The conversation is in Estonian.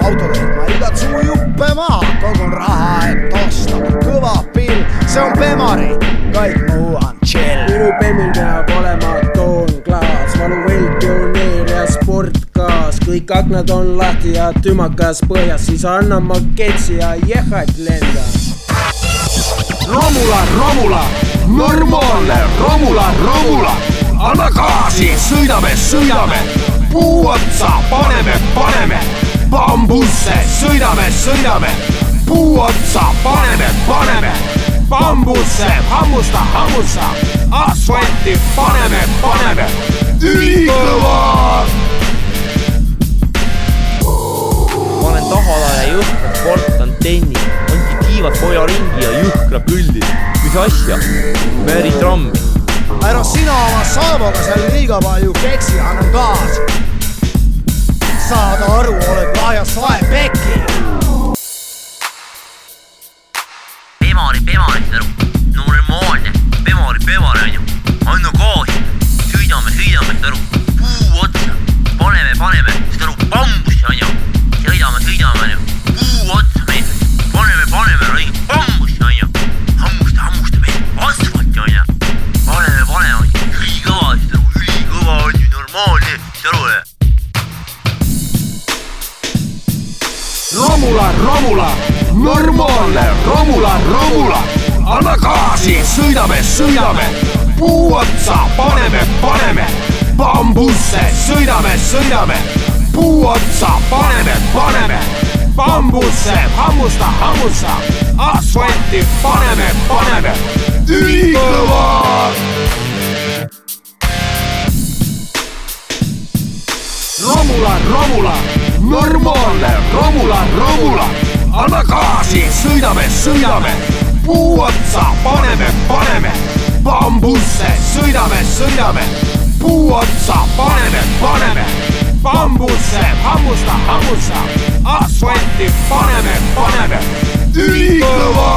autoteed ma igat suu juppe maha, kogun raha, et osta kõva pill, see on Bemari, kõik muu on chill. minu Bemmil peab olema toonklaas, valuveld, pioneer ja sportgaas, kõik aknad on lahti ja tümakas põhjas, siis annan ma ketsi ja jehhat lenda. Romula, normaalne Romula, anna gaasi, sõidame, puu otsa, paneme, bambusse, sõidame, puu otsa, paneme, bambusse, hammusta, asfalti, paneme, ülikõva! Ma olen Tahala ja jõhkrab sportan tennis, ongi kiivad poja ringi ja jõhkrab küldi. Mis asja? Määri trammi. Ära sina oma saavoga seal liiga palju keksi, annan gaasi. Saad aru, oled lahja sae pekki. Bemari, normaalne, Bemari on ju, anna gaasi, sõidame, puu otsa, paneme, seda aru, bambussi on ju, sõidame on ju, puu otsa meil, paneme, rõigi, bambussi on ju, hammusta meil, asfalti on ju, paneme on ju, ülikõva on ju, normaalne, seda aru ja. Romula, normaalne Romula, anna gaasi, sõidame, puu otsa, paneme, bambusse, sõidame, puu otsa, paneme, bambusse, hammusta, asfalti, paneme, ülikõva! Romula, normaalne Romula, anna gaasi, sõidame, puu otsa, paneme, bambusse, sõidame, puu otsa, paneme, bambusse, hammusta, asfalti, paneme, ülikõva!